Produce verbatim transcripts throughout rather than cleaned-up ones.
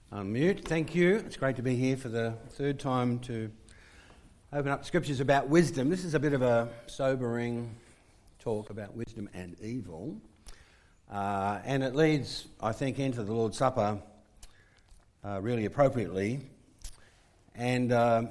Unmute. Thank you. It's great to be here for the third time to open up scriptures about wisdom. This is a bit of a sobering talk about wisdom and evil. Uh, and it leads, I think, into the Lord's Supper uh, really appropriately. And uh,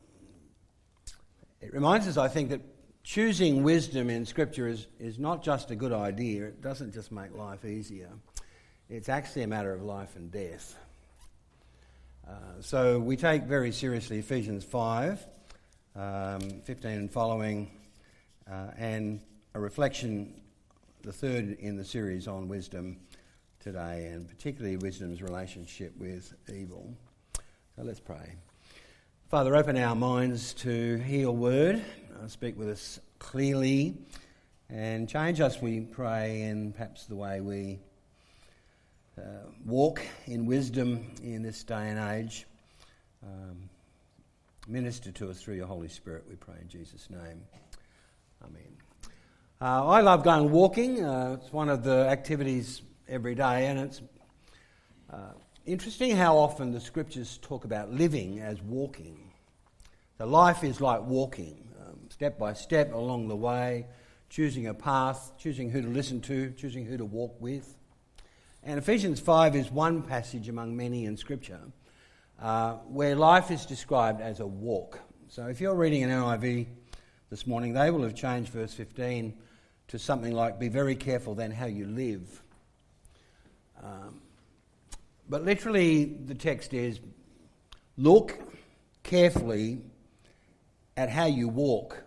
it reminds us, I think, that choosing wisdom in Scripture is, is not just a good idea. It doesn't just make life easier. It's actually a matter of life and death. Uh, so we take very seriously Ephesians five, um, fifteen and following, uh, and a reflection, the third in the series on wisdom today, and particularly wisdom's relationship with evil. So let's pray. Father, open our minds to hear your word, uh, speak with us clearly, and change us, we pray, in perhaps the way we Uh, walk in wisdom in this day and age. Um, minister to us through your Holy Spirit, we pray in Jesus' name. Amen. Uh, I love going walking. Uh, it's one of the activities every day, and it's uh, interesting how often the scriptures talk about living as walking. So life is like walking, um, step by step along the way, choosing a path, choosing who to listen to, choosing who to walk with. And Ephesians five is one passage among many in Scripture uh, where life is described as a walk. So if you're reading an N I V this morning, they will have changed verse fifteen to something like, be very careful then how you live. Um, but literally the text is, look carefully at how you walk.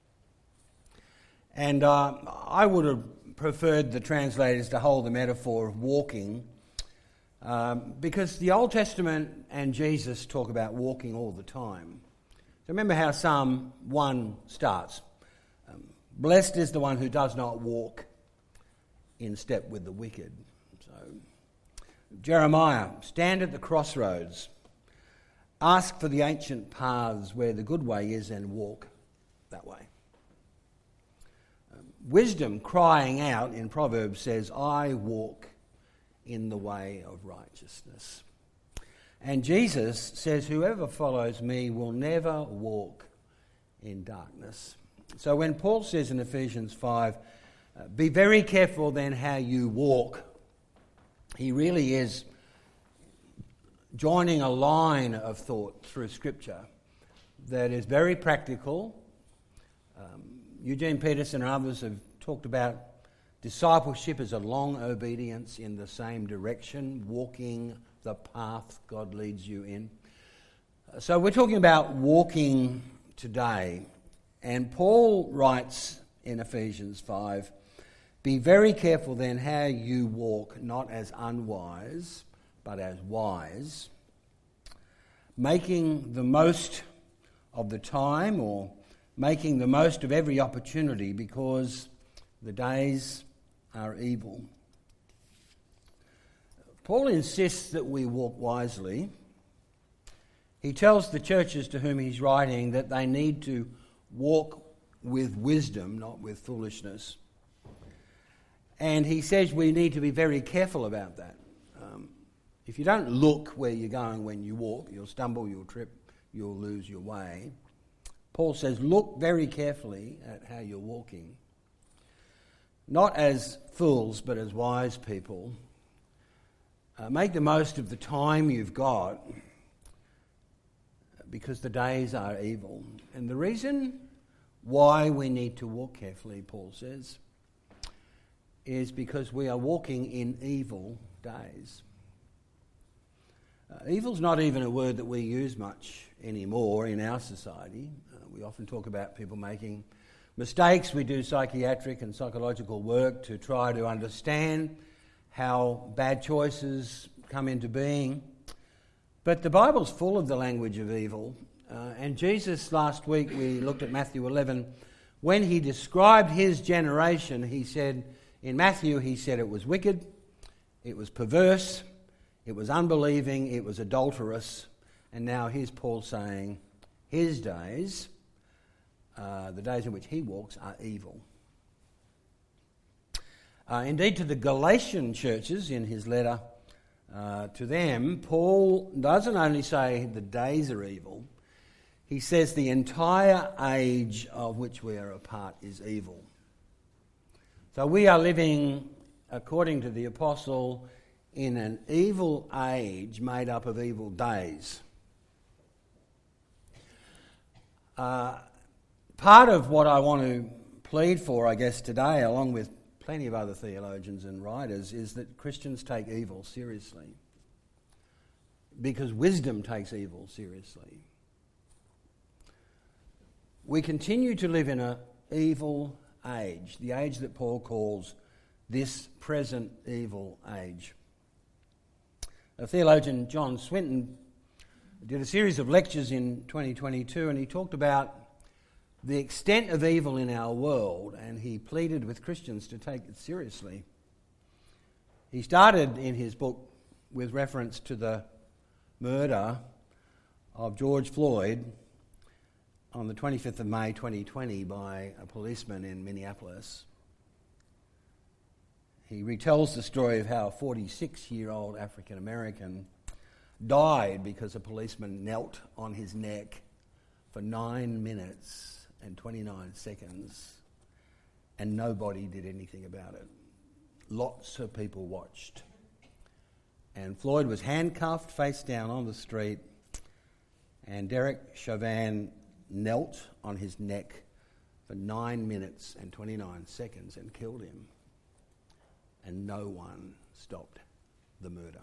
And uh, I would have preferred the translators to hold the metaphor of walking um, because the Old Testament and Jesus talk about walking all the time. So remember how Psalm one starts. Um, Blessed is the one who does not walk in step with the wicked. So Jeremiah, stand at the crossroads, ask for the ancient paths where the good way is and walk that way. Wisdom crying out in Proverbs says, I walk in the way of righteousness. And Jesus says, whoever follows me will never walk in darkness. So when Paul says in Ephesians five, uh, be very careful then how you walk, he really is joining a line of thought through Scripture that is very practical. Um, Eugene Peterson and others have talked about discipleship as a long obedience in the same direction, walking the path God leads you in. So we're talking about walking today. And Paul writes in Ephesians five, be very careful then how you walk, not as unwise, but as wise, making the most of the time or making the most of every opportunity because the days are evil. Paul insists that we walk wisely. He tells the churches to whom he's writing that they need to walk with wisdom, not with foolishness. And he says we need to be very careful about that. Um, if you don't look where you're going when you walk, you'll stumble, you'll trip, you'll lose your way. Paul says, look very carefully at how you're walking. Not as fools, but as wise people. Uh, make the most of the time you've got because the days are evil. And the reason why we need to walk carefully, Paul says, is because we are walking in evil days. Uh, evil's not even a word that we use much anymore in our society. Uh, we often talk about people making mistakes. We do psychiatric and psychological work to try to understand how bad choices come into being. But the Bible's full of the language of evil. Uh, and Jesus, last week, we looked at Matthew eleven. When he described his generation, he said, in Matthew, he said it was wicked, it was perverse, it was unbelieving, it was adulterous. And now here's Paul saying his days, uh, the days in which he walks, are evil. Uh, indeed, to the Galatian churches in his letter, Uh, to them, Paul doesn't only say the days are evil, he says the entire age of which we are a part is evil. So we are living, according to the apostle, in an evil age made up of evil days. Uh, part of what I want to plead for, I guess, today, along with plenty of other theologians and writers, is that Christians take evil seriously. Because wisdom takes evil seriously. We continue to live in an evil age, the age that Paul calls this present evil age. A theologian, John Swinton, did a series of lectures in twenty twenty-two, and he talked about the extent of evil in our world, and he pleaded with Christians to take it seriously. He started in his book with reference to the murder of George Floyd on the twenty-fifth of May twenty twenty by a policeman in Minneapolis. He retells the story of how a forty-six-year-old African-American died because a policeman knelt on his neck for nine minutes and twenty-nine seconds, and nobody did anything about it. Lots of people watched. And Floyd was handcuffed face down on the street, and Derek Chauvin knelt on his neck for nine minutes and twenty-nine seconds and killed him. And no one stopped the murder.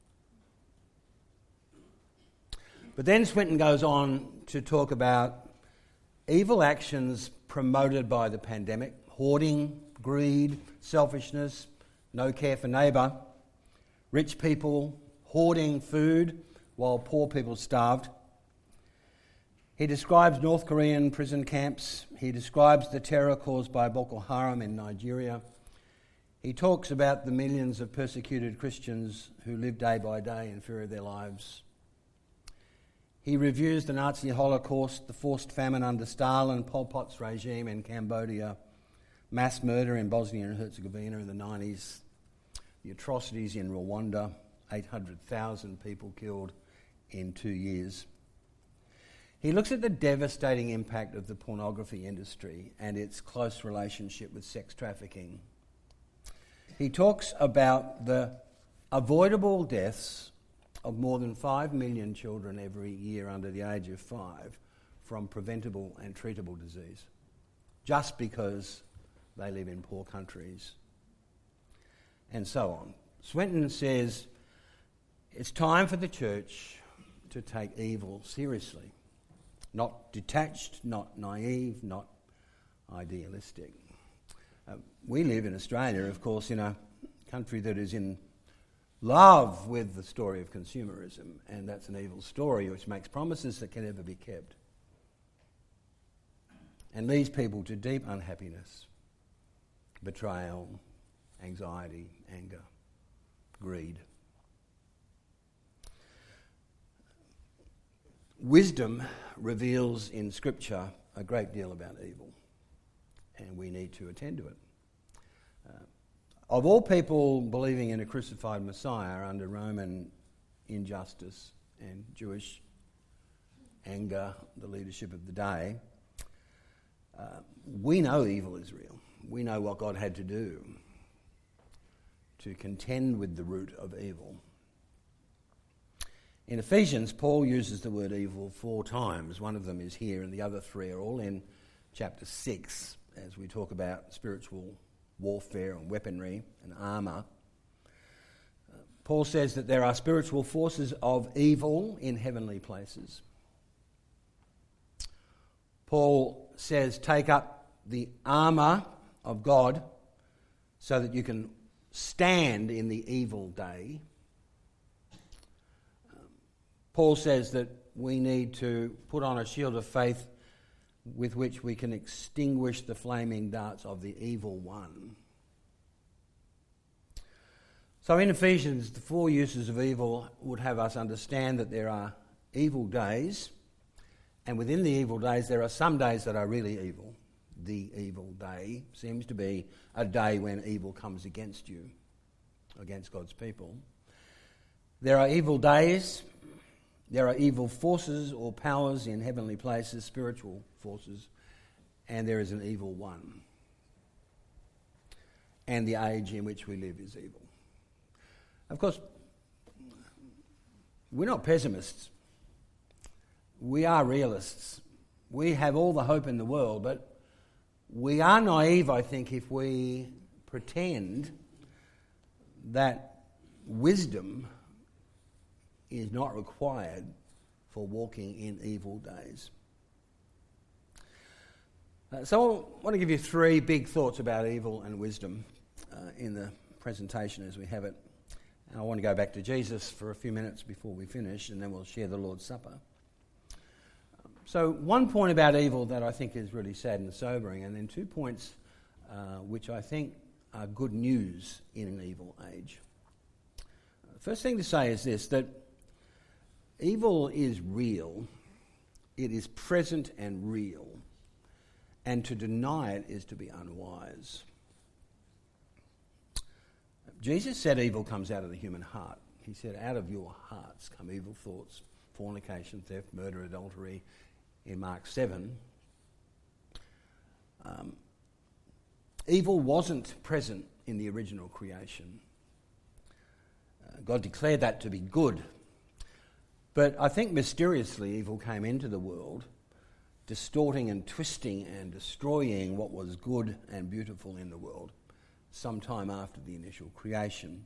But then Swinton goes on to talk about evil actions promoted by the pandemic: hoarding, greed, selfishness, no care for neighbour, rich people hoarding food while poor people starved. He describes North Korean prison camps. He describes the terror caused by Boko Haram in Nigeria. He talks about the millions of persecuted Christians who live day by day in fear of their lives. He reviews the Nazi Holocaust, the forced famine under Stalin, Pol Pot's regime in Cambodia, mass murder in Bosnia and Herzegovina in the nineties, the atrocities in Rwanda, eight hundred thousand people killed in two years. He looks at the devastating impact of the pornography industry and its close relationship with sex trafficking. He talks about the avoidable deaths of more than five million children every year under the age of five from preventable and treatable disease, just because they live in poor countries, and so on. Swinton says it's time for the church to take evil seriously, not detached, not naive, not idealistic. Uh, we live in Australia, of course, in a country that is in love with the story of consumerism, and that's an evil story which makes promises that can never be kept and leads people to deep unhappiness, betrayal, anxiety, anger, greed. Wisdom reveals in Scripture a great deal about evil, and we need to attend to it. Uh, of all people believing in a crucified Messiah under Roman injustice and Jewish anger, the leadership of the day, uh, we know evil is real. We know what God had to do to contend with the root of evil. In Ephesians, Paul uses the word evil four times. One of them is here, and the other three are all in chapter six, as we talk about spiritual warfare and weaponry and armour. Uh, Paul says that there are spiritual forces of evil in heavenly places. Paul says, take up the armour of God so that you can stand in the evil day. Um, Paul says that we need to put on a shield of faith with which we can extinguish the flaming darts of the evil one. So in Ephesians, the four uses of evil would have us understand that there are evil days, and within the evil days there are some days that are really evil. The evil day seems to be a day when evil comes against you, against God's people. There are evil days, there are evil forces or powers in heavenly places, spiritual forces, and there is an evil one. And the age in which we live is evil. Of course, we're not pessimists. We are realists. We have all the hope in the world, but we are naive, I think, if we pretend that wisdom is not required for walking in evil days. Uh, so I want to give you three big thoughts about evil and wisdom uh, in the presentation as we have it. And I want to go back to Jesus for a few minutes before we finish, and then we'll share the Lord's Supper. So one point about evil that I think is really sad and sobering, and then two points uh, which I think are good news in an evil age. The first thing to say is this, that evil is real, it is present and real, and to deny it is to be unwise. Jesus said evil comes out of the human heart. He said, out of your hearts come evil thoughts, fornication, theft, murder, adultery, in Mark seven. Um, evil wasn't present in the original creation. Uh, God declared that to be good. But I think mysteriously evil came into the world, distorting and twisting and destroying what was good and beautiful in the world sometime after the initial creation.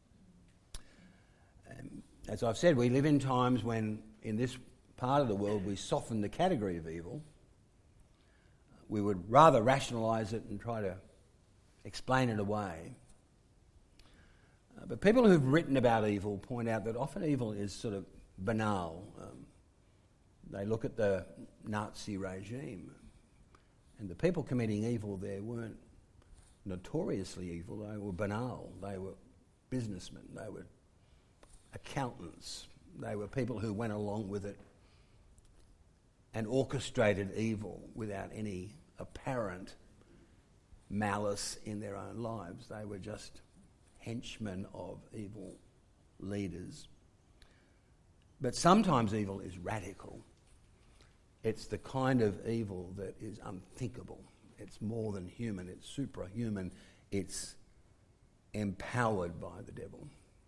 Um, as I've said, we live in times when in this part of the world we soften the category of evil. We would rather rationalise it and try to explain it away. Uh, but people who've written about evil point out that often evil is sort of banal. Um, they look at the Nazi regime, and the people committing evil there weren't notoriously evil, they were banal. They were businessmen, they were accountants, they were people who went along with it and orchestrated evil without any apparent malice in their own lives. They were just henchmen of evil leaders. But sometimes evil is radical. It's the kind of evil that is unthinkable. It's more than human, it's suprahuman, it's empowered by the devil.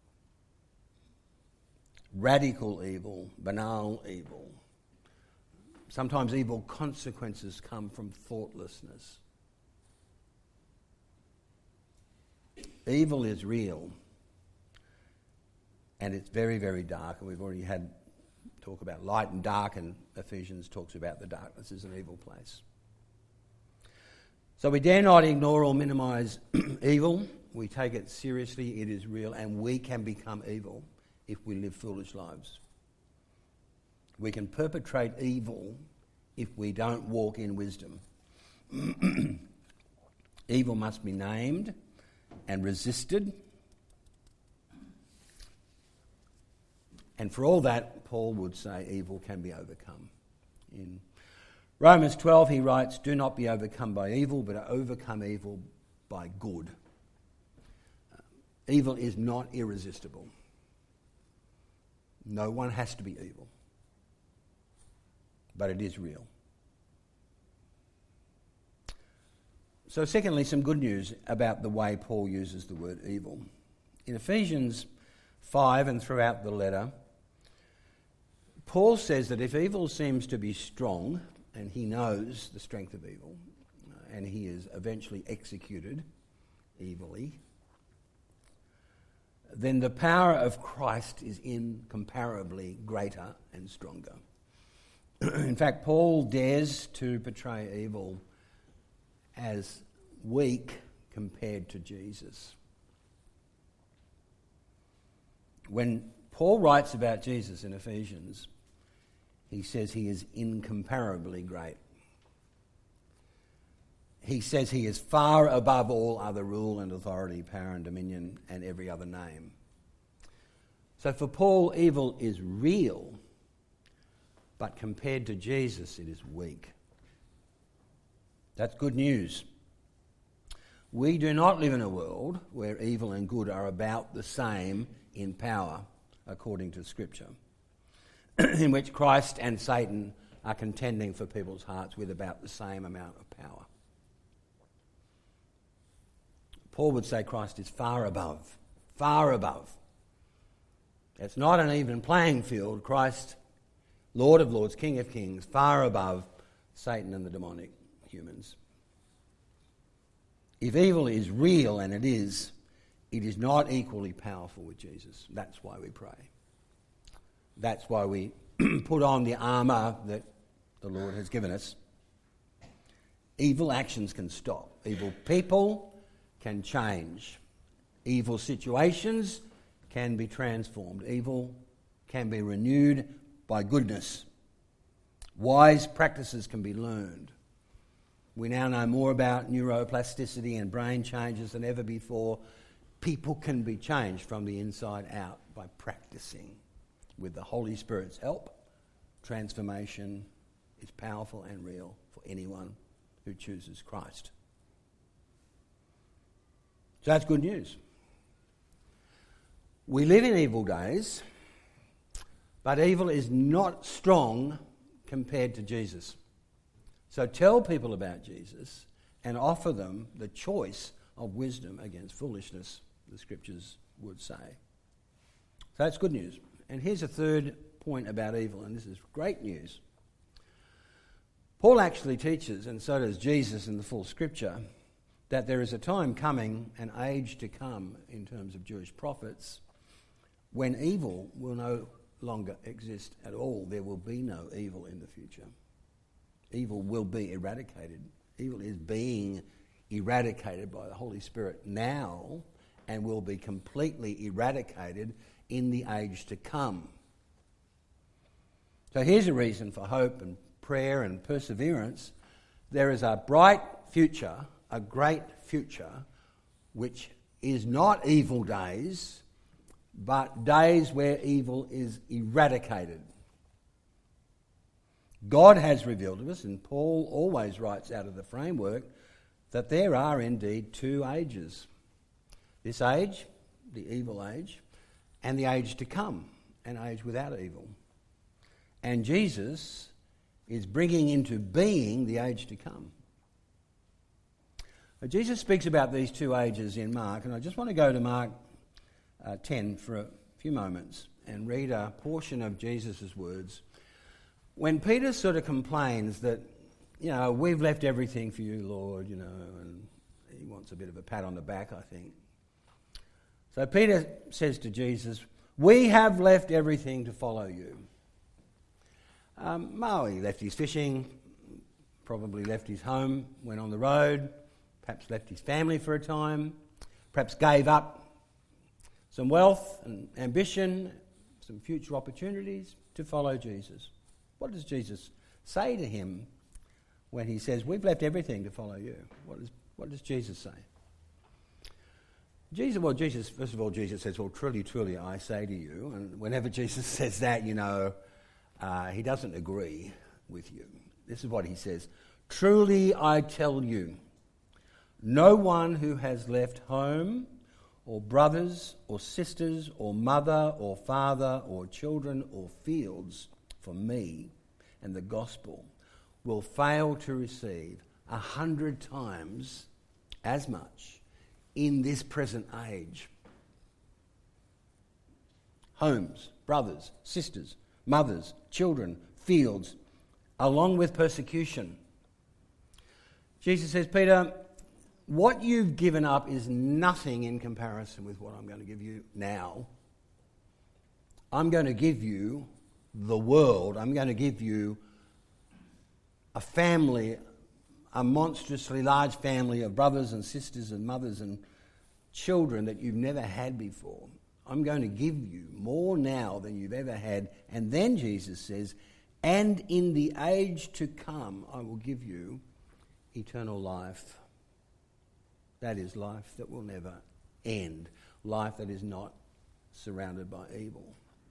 Radical evil, banal evil. Sometimes evil consequences come from thoughtlessness. Evil is real, and it's very, very dark, and we've already had talk about light and dark, and Ephesians talks about the darkness is an evil place. So we dare not ignore or minimise evil. We take it seriously, it is real, and we can become evil if we live foolish lives. We can perpetrate evil if we don't walk in wisdom. Evil must be named and resisted. And for all that, Paul would say evil can be overcome. In Romans twelve, he writes, do not be overcome by evil, but overcome evil by good. Uh, evil is not irresistible. No one has to be evil. But it is real. So secondly, some good news about the way Paul uses the word evil. In Ephesians five and throughout the letter, Paul says that if evil seems to be strong, and he knows the strength of evil, and he is eventually executed evilly, then the power of Christ is incomparably greater and stronger. In fact, Paul dares to portray evil as weak compared to Jesus. When Paul writes about Jesus in Ephesians, he says he is incomparably great. He says he is far above all other rule and authority, power and dominion, and every other name. So for Paul, evil is real, but compared to Jesus, it is weak. That's good news. We do not live in a world where evil and good are about the same in power. according to Scripture, in which Christ and Satan are contending for people's hearts with about the same amount of power. Paul would say Christ is far above, far above. It's not an even playing field. Christ, Lord of Lords, King of Kings, far above Satan and the demonic humans. If evil is real, and it is, it is not equally powerful with Jesus. That's why we pray. That's why we put on the armour that the Lord has given us. Evil actions can stop. Evil people can change. Evil situations can be transformed. Evil can be renewed by goodness. Wise practices can be learned. We now know more about neuroplasticity and brain changes than ever before. People can be changed from the inside out by practicing. With the Holy Spirit's help, transformation is powerful and real for anyone who chooses Christ. So that's good news. We live in evil days, but evil is not strong compared to Jesus. So tell people about Jesus and offer them the choice of wisdom against foolishness, the Scriptures would say. So that's good news. And here's a third point about evil, and this is great news. Paul actually teaches, and so does Jesus in the full Scripture, that there is a time coming, an age to come in terms of Jewish prophets, when evil will no longer exist at all. There will be no evil in the future. Evil will be eradicated. Evil is being eradicated by the Holy Spirit now and will be completely eradicated in the age to come. So here's a reason for hope and prayer and perseverance. There is a bright future, a great future, which is not evil days, but days where evil is eradicated. God has revealed to us, and Paul always writes out of the framework, that there are indeed two ages. This age, the evil age, and the age to come, an age without evil. And Jesus is bringing into being the age to come. Now, Jesus speaks about these two ages in Mark, and I just want to go to Mark uh, ten for a few moments and read a portion of Jesus' words. When Peter sort of complains that, you know, we've left everything for you, Lord, you know, and he wants a bit of a pat on the back, I think. So Peter says to Jesus, we have left everything to follow you. Um, well, he left his fishing, probably left his home, went on the road, perhaps left his family for a time, perhaps gave up some wealth and ambition, some future opportunities to follow Jesus. What does Jesus say to him when he says, we've left everything to follow you? What does, what does Jesus say? Jesus, well, Jesus, first of all, Jesus says, well, truly, truly, I say to you. And whenever Jesus says that, you know, uh, he doesn't agree with you. This is what he says. Truly, I tell you, no one who has left home or brothers or sisters or mother or father or children or fields for me and the gospel will fail to receive a hundred times as much in this present age. Homes, brothers, sisters, mothers, children, fields, along with persecution. Jesus says, Peter, what you've given up is nothing in comparison with what I'm going to give you now. I'm going to give you the world. I'm going to give you a family, a monstrously large family of brothers and sisters and mothers and children that you've never had before. I'm going to give you more now than you've ever had. And then Jesus says, and in the age to come, I will give you eternal life. That is life that will never end. Life that is not surrounded by evil.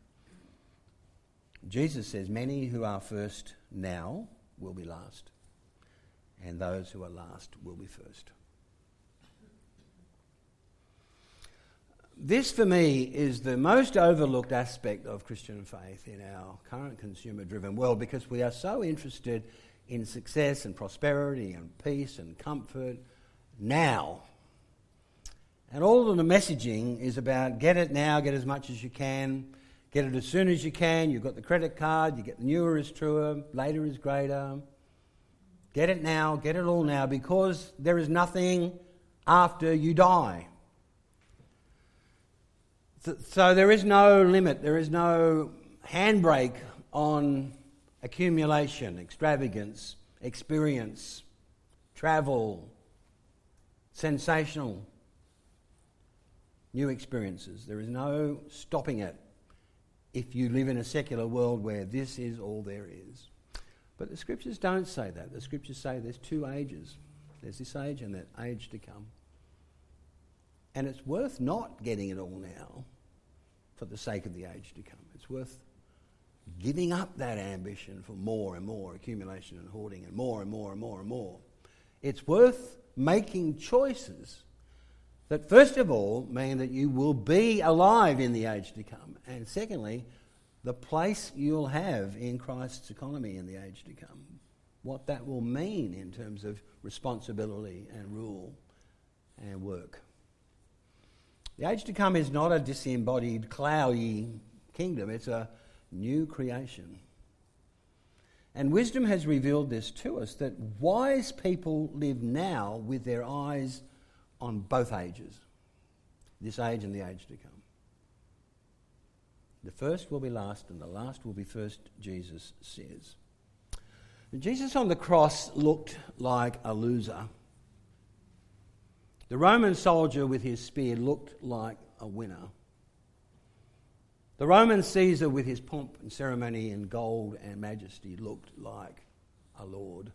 Jesus says, many who are first now will be last, and those who are last will be first. This, for me, is the most overlooked aspect of Christian faith in our current consumer-driven world, because we are so interested in success and prosperity and peace and comfort now. And all of the messaging is about get it now, get as much as you can, get it as soon as you can. You've got the credit card, you get the newer is truer, later is greater. Get it now, get it all now, because there is nothing after you die. So there is no limit, there is no handbrake on accumulation, extravagance, experience, travel, sensational new experiences. There is no stopping it if you live in a secular world where this is all there is. But the scriptures don't say that. The scriptures say there's two ages. There's this age and that age to come. And it's worth not getting it all now for the sake of the age to come. It's worth giving up that ambition for more and more accumulation and hoarding and more and more and more and more. It's worth making choices that first of all mean that you will be alive in the age to come, and secondly, the place you'll have in Christ's economy in the age to come. What that will mean in terms of responsibility and rule and work. The age to come is not a disembodied, cloudy kingdom. It's a new creation. And wisdom has revealed this to us, that wise people live now with their eyes on both ages, this age and the age to come. The first will be last and the last will be first, Jesus says. Jesus on the cross looked like a loser. The Roman soldier with his spear looked like a winner. The Roman Caesar with his pomp and ceremony and gold and majesty looked like a lord.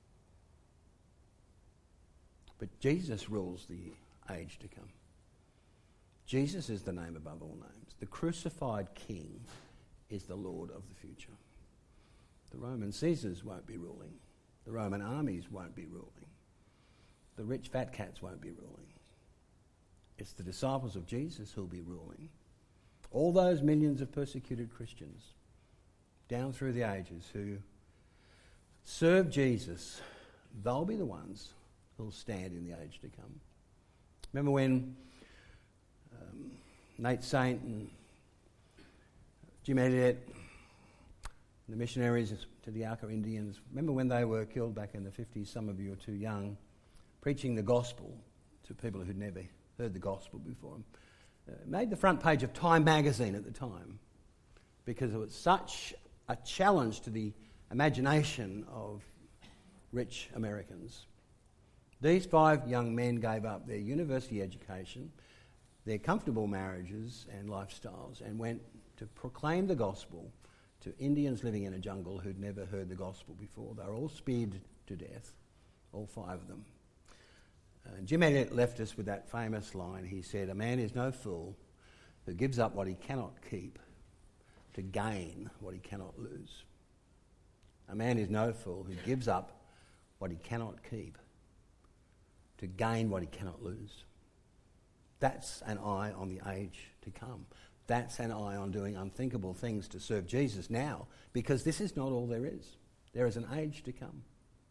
But Jesus rules the age to come. Jesus is the name above all names. The crucified King is the Lord of the future. The Roman Caesars won't be ruling. The Roman armies won't be ruling. The rich fat cats won't be ruling. It's the disciples of Jesus who'll be ruling. All those millions of persecuted Christians down through the ages who serve Jesus, they'll be the ones who'll stand in the age to come. Remember when um, Nate Saint and Jim Elliot, the missionaries to the Auca Indians, remember when they were killed back in the fifties? Some of you are too young, preaching the gospel to people who'd never heard the gospel before. Uh, made the front page of Time magazine at the time because it was such a challenge to the imagination of rich Americans. These five young men gave up their university education, their comfortable marriages and lifestyles, and went to proclaim the gospel to Indians living in a jungle who'd never heard the gospel before. They were all speared to death, all five of them. Uh, Jim Elliot left us with that famous line. He said, "A man is no fool who gives up what he cannot keep to gain what he cannot lose." A man is no fool who gives up what he cannot keep to gain what he cannot lose. That's an eye on the age to come. That's an eye on doing unthinkable things to serve Jesus now, because this is not all there is. There is an age to come.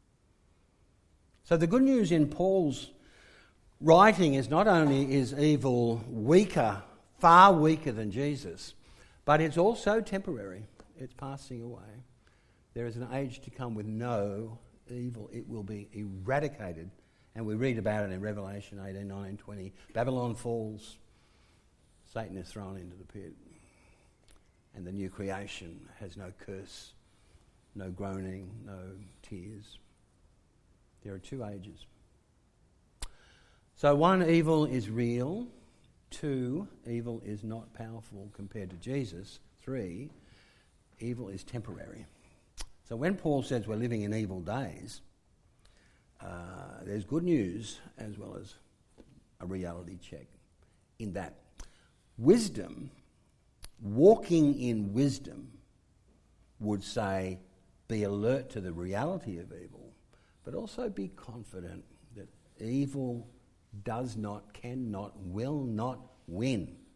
So the good news in Paul's writing is not only is evil weaker, far weaker than Jesus, but it's also temporary. It's passing away. There is an age to come with no evil. It will be eradicated. And we read about it in Revelation eighteen, nineteen, twenty. Babylon falls. Satan is thrown into the pit. And the new creation has no curse, no groaning, no tears. There are two ages. So one, evil is real. Two, evil is not powerful compared to Jesus. Three, evil is temporary. So when Paul says we're living in evil days, uh, there's good news as well as a reality check in that wisdom, walking in wisdom, would say be alert to the reality of evil, but also be confident that evil does not, cannot, will not win.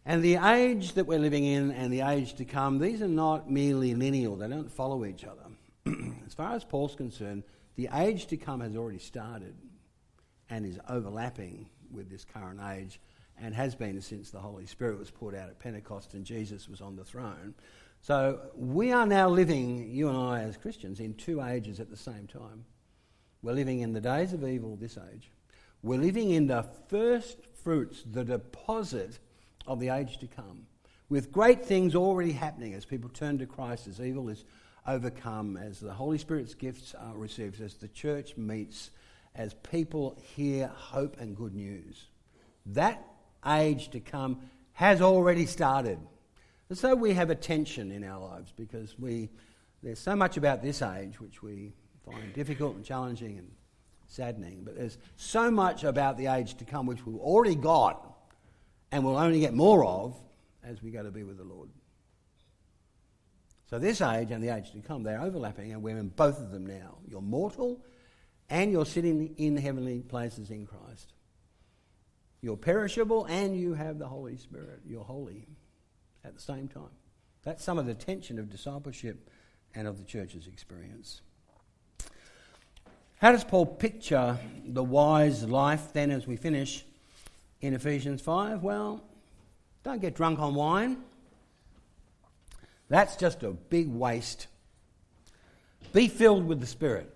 And the age that we're living in and the age to come, these are not merely lineal. They don't follow each other. As far as Paul's concerned, the age to come has already started and is overlapping with this current age and has been since the Holy Spirit was poured out at Pentecost and Jesus was on the throne. So we are now living, you and I as Christians, in two ages at the same time. We're living in the days of evil, this age. We're living in the first fruits, the deposit of the age to come, with great things already happening as people turn to Christ, as evil is overcome, as the Holy Spirit's gifts are received, as the church meets, as people hear hope and good news. That age to come has already started. And so we have a tension in our lives because we there's so much about this age which we find difficult and challenging and saddening, but there's so much about the age to come which we've already got and will only get more of as we go to be with the Lord. So this age and the age to come, they're overlapping, and we're in both of them now. You're mortal and you're sitting in heavenly places in Christ. You're perishable and you have the Holy Spirit. You're holy at the same time. That's some of the tension of discipleship and of the church's experience. How does Paul picture the wise life then as we finish in Ephesians five? Well, don't get drunk on wine. That's just a big waste. Be filled with the Spirit.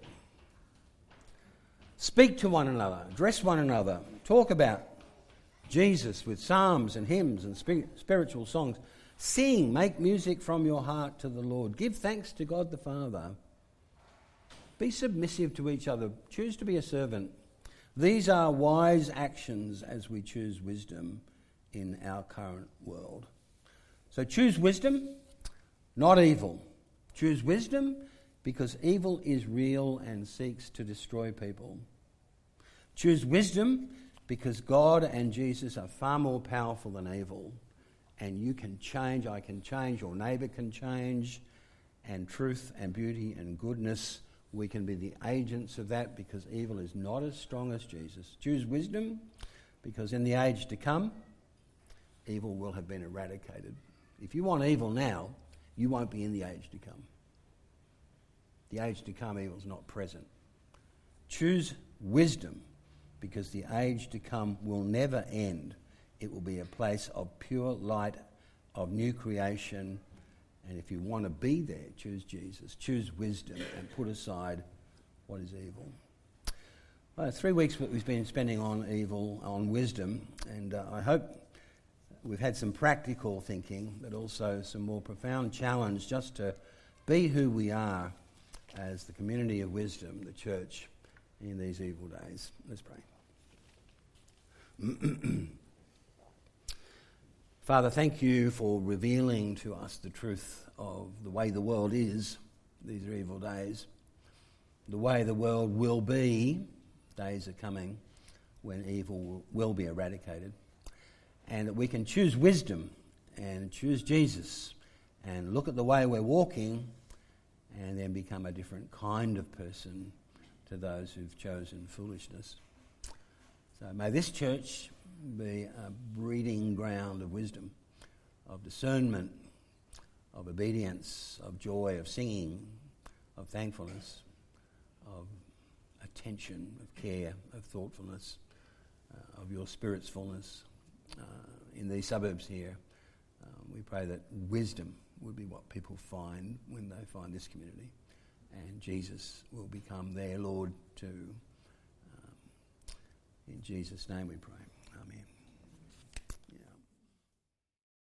Speak to one another. Address one another. Talk about Jesus with psalms and hymns and spiritual songs. Sing, make music from your heart to the Lord. Give thanks to God the Father. Be submissive to each other. Choose to be a servant. These are wise actions as we choose wisdom in our current world. So choose wisdom, not evil. Choose wisdom because evil is real and seeks to destroy people. Choose wisdom because God and Jesus are far more powerful than evil. And you can change, I can change, your neighbour can change. And truth and beauty and goodness, we can be the agents of that because evil is not as strong as Jesus. Choose wisdom because in the age to come, evil will have been eradicated. If you want evil now, you won't be in the age to come. The age to come, evil's not present. Choose wisdom because the age to come will never end. It will be a place of pure light, of new creation. And if you want to be there, choose Jesus. Choose wisdom and put aside what is evil. Well, three weeks we've been spending on evil, on wisdom, and uh, I hope we've had some practical thinking, but also some more profound challenge just to be who we are as the community of wisdom, the church, in these evil days. Let's pray. Father, thank you for revealing to us the truth of the way the world is. These are evil days. The way the world will be, days are coming when evil will, will be eradicated. And that we can choose wisdom and choose Jesus and look at the way we're walking and then become a different kind of person to those who've chosen foolishness. So may this church be a breeding ground of wisdom, of discernment, of obedience, of joy, of singing, of thankfulness, of attention, of care, of thoughtfulness, uh, of your Spirit's fullness uh, in these suburbs here. Um, we pray that wisdom would be what people find when they find this community, and Jesus will become their Lord too. Um, in Jesus' name we pray.